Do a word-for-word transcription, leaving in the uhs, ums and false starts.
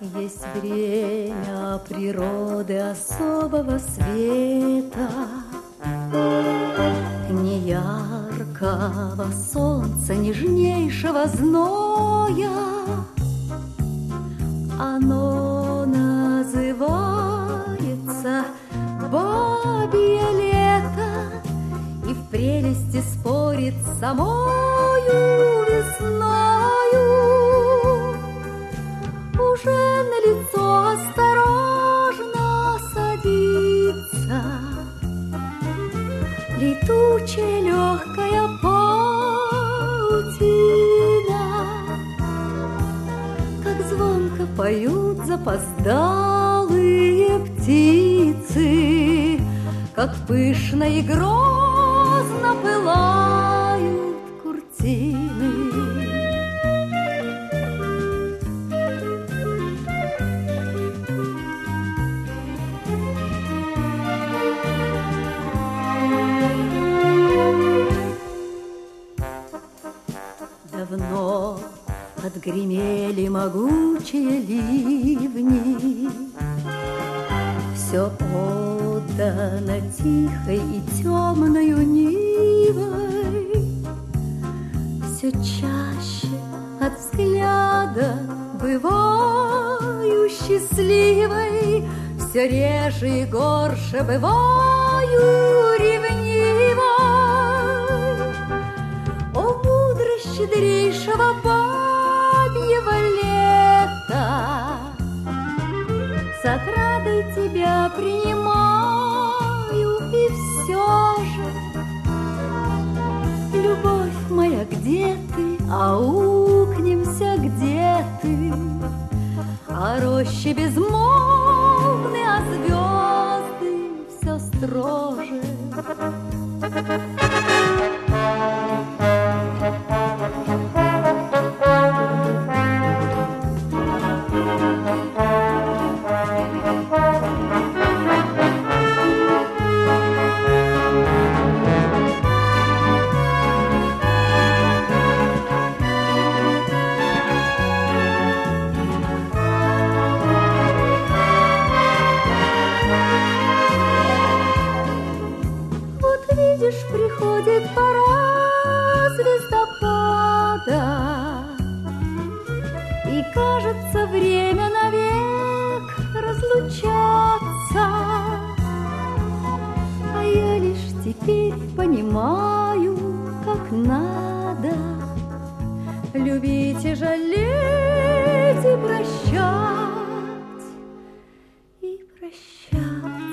Есть время природы особого света, не яркого солнца, нежнейшего зноя. Оно называется бабье лето и в прелести спорит с самою весною. Уже на лицо осторожно садится летучая легкая паутина. Как звонко поют запоздалые птицы, как пышно и грозно пылают куртины. Давно отгремели могучие ливни, все отдано тихой и темною нивой. Все чаще от взгляда бываю счастливой, все реже и горше бываю ревнивой. О, мудрость щедрейшего бабьего лета, с отрадой тебя принимаю, и все же, любовь моя, где ты? Аукнемся, где ты? А рощи безмолвны, а звезды все строже. Видишь, приходит пора звездопада, и кажется, время навек разлучаться. А я лишь теперь понимаю, как надо любить и жалеть, и прощать, и прощать.